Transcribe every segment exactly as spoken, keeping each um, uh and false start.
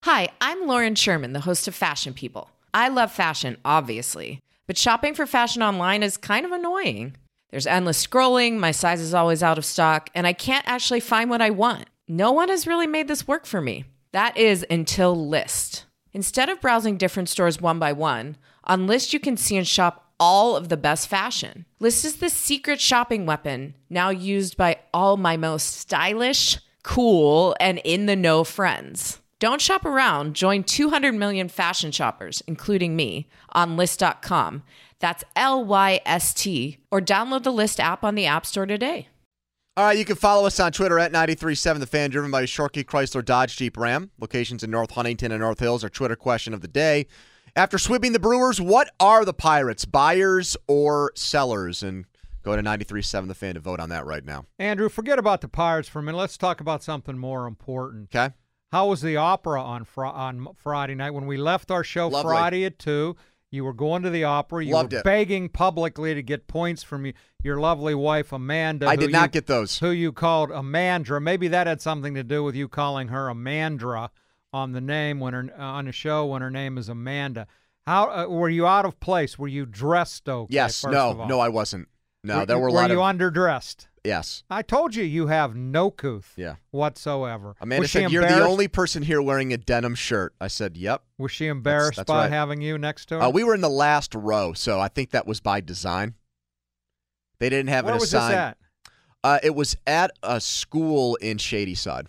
Hi, I'm Lauren Sherman, the host of Fashion People. I love fashion, obviously, but shopping for fashion online is kind of annoying. There's endless scrolling, my size is always out of stock, and I can't actually find what I want. No one has really made this work for me. That is until Lyst. Instead of browsing different stores one by one, on Lyst you can see and shop all of the best fashion. Lyst is the secret shopping weapon, now used by all my most stylish, cool, and in-the-know friends. Don't shop around. Join two hundred million fashion shoppers, including me, on Lyst dot com. That's L Y S T. Or download the Lyst app on the App Store today. All right, you can follow us on Twitter at ninety-three point seven The Fan, driven by Shorkey Chrysler Dodge Jeep Ram. Locations in North Huntington and North Hills. Our Twitter question of the day. After sweeping the Brewers, what are the Pirates, buyers or sellers? And go to ninety-three point seven The Fan to vote on that right now. Andrew, forget about the Pirates for a minute. Let's talk about something more important. Okay. How was the opera on fr- on Friday night? When we left our show Lovely. Friday at two, you were going to the opera. You Loved were it. begging publicly to get points from you, your lovely wife, Amanda. I who did not you, get those. Who you called Amandra. Maybe that had something to do with you calling her Amandra on the name when her, uh, on the show when her name is Amanda. How uh, were you out of place? Were you dressed okay? Yes. First No. of all? No, I wasn't. No, were, there were a were lot you of. underdressed? Yes. I told you you have no couth Yeah. whatsoever. Amanda was she said, you're the embarrassed? only person here wearing a denim shirt. I said, yep. Was she embarrassed that's by right. having you next to her? Uh, we were in the last row, so I think that was by design. They didn't have Where an was assigned. this at? Uh, it was at a school in Shadyside.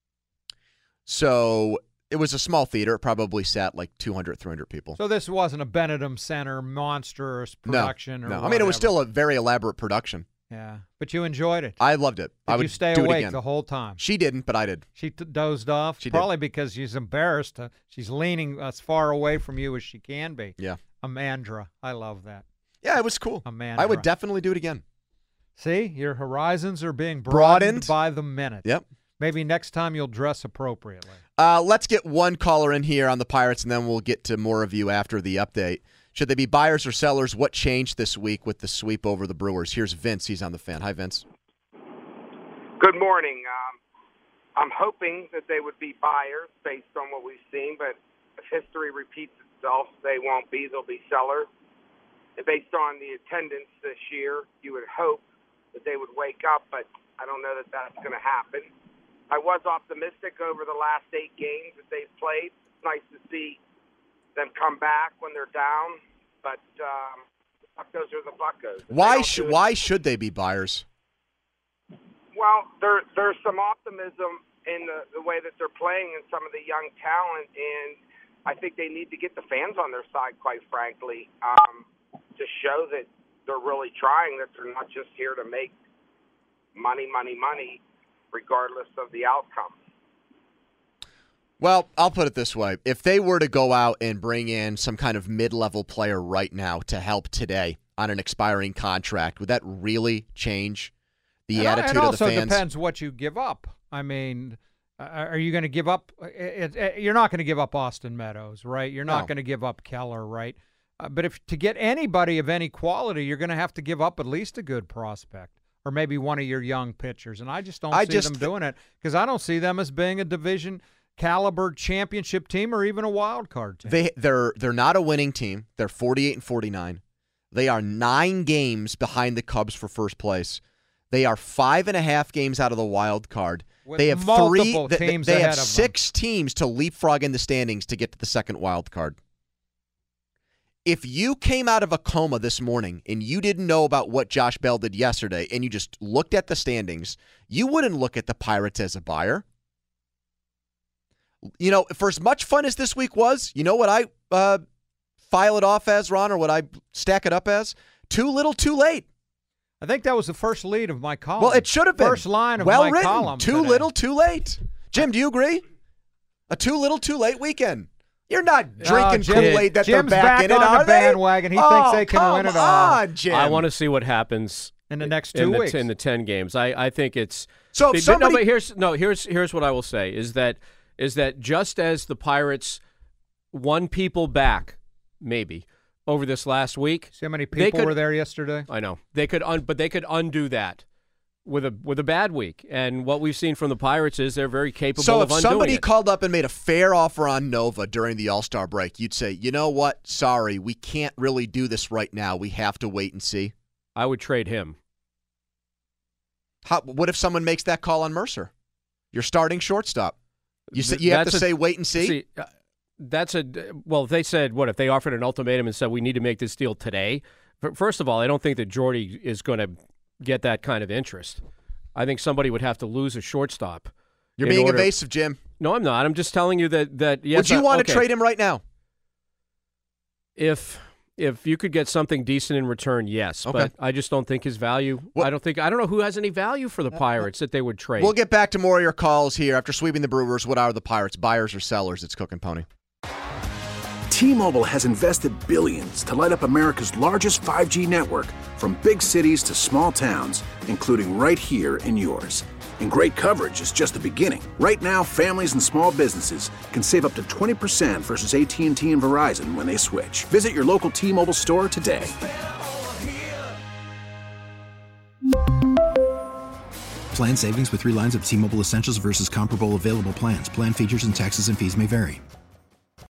So it was a small theater. It probably sat like two hundred, three hundred people. So this wasn't a Benedum Center monstrous production no, or no. whatever. I mean, it was still a very elaborate production. Yeah, but you enjoyed it. I loved it. Did I would you stay do it awake again. the whole time? She didn't, but I did. She t- dozed off? She did. Probably because she's embarrassed. Uh, she's leaning as far away from you as she can be. Yeah. Amandra. I love that. Yeah, it was cool. Amandra. I would definitely do it again. See, your horizons are being broadened, Broadened. by the minute. Yep. Maybe next time you'll dress appropriately. Uh, let's get one caller in here on the Pirates, and then we'll get to more of you after the update. Should they be buyers or sellers? What changed this week with the sweep over the Brewers? Here's Vince. He's on the Fan. Hi, Vince. Good morning. Um, I'm hoping that they would be buyers based on what we've seen, but if history repeats itself, they won't be. They'll be sellers. And based on the attendance this year, you would hope that they would wake up, but I don't know that that's going to happen. I was optimistic over the last eight games that they've played. It's nice to see them come back when they're down, but um, Buccos are the Buccos. Why should why should they be buyers? Well, there there's some optimism in the, the way that they're playing and some of the young talent, and I think they need to get the fans on their side, quite frankly, um, to show that they're really trying, that they're not just here to make money, money, money, regardless of the outcome. Well, I'll put it this way. If they were to go out and bring in some kind of mid-level player right now to help today on an expiring contract, would that really change the and, attitude and of the also fans? depends what you give up. I mean, uh, are you going to give up? It, it, you're not going to give up Austin Meadows, right? You're not No. going to give up Keller, right? Uh, but if to get anybody of any quality, you're going to have to give up at least a good prospect or maybe one of your young pitchers. And I just don't I see just them th- doing it because I don't see them as being a division caliber championship team or even a wild card team. They they're they're not a winning team. They're forty-eight and forty-nine. They are nine games behind the Cubs for first place. They are five and a half games out of the wild card. With they have three. multiple They, teams they have ahead of six teams to leapfrog in the standings to get to the second wild card. If you came out of a coma this morning and you didn't know about what Josh Bell did yesterday and you just looked at the standings, you wouldn't look at the Pirates as a buyer. You know, for as much fun as this week was, you know what I uh, file it off as, Ron, or what I stack it up as? Too little, too late. I think that was the first lead of my column. Well, it should have been. First line of well my written. column. Too today. little, too late. Jim, do you agree? A too little, too late weekend. You're not drinking Jim- Kool-Aid that Jim's they're back, back in it, on are the they? bandwagon. He oh, thinks they can come win it all. on, Jim. I want to see what happens in the next two in the, weeks. in the ten games. I, I think it's So if but, somebody- no, but here's no here's here's what I will say is that is that just as the Pirates won people back, maybe over this last week. See how many they people could- were there yesterday? I know they could, un, but they could undo that with a with a bad week. And what we've seen from the Pirates is they're very capable so of undoing it. So if somebody called up and made a fair offer on Nova during the All-Star break, you'd say, you know what? Sorry, we can't really do this right now. We have to wait and see. I would trade him. How, what if someone makes that call on Mercer? You're starting shortstop. You say, you have to a, say wait and see? see uh, that's a well, if they said, what, if they offered an ultimatum and said we need to make this deal today? First of all, I don't think that Jordy is going to get that kind of interest. I think somebody would have to lose a shortstop. You're being order... evasive, Jim. No, I'm not. I'm just telling you that, that yes. Would you I, want okay. to trade him right now? If if you could get something decent in return, yes. Okay. But I just don't think his value. Well, I don't think I don't know who has any value for the Pirates that they would trade. We'll get back to more of your calls here after sweeping the Brewers. What are the Pirates, buyers or sellers? It's Cook and Pony. T-Mobile has invested billions to light up America's largest five G network, from big cities to small towns, including right here in yours. And great coverage is just the beginning. Right now, families and small businesses can save up to twenty percent versus A T and T and Verizon when they switch. Visit your local T-Mobile store today. Plan savings with three lines of T-Mobile Essentials versus comparable available plans. Plan features and taxes and fees may vary.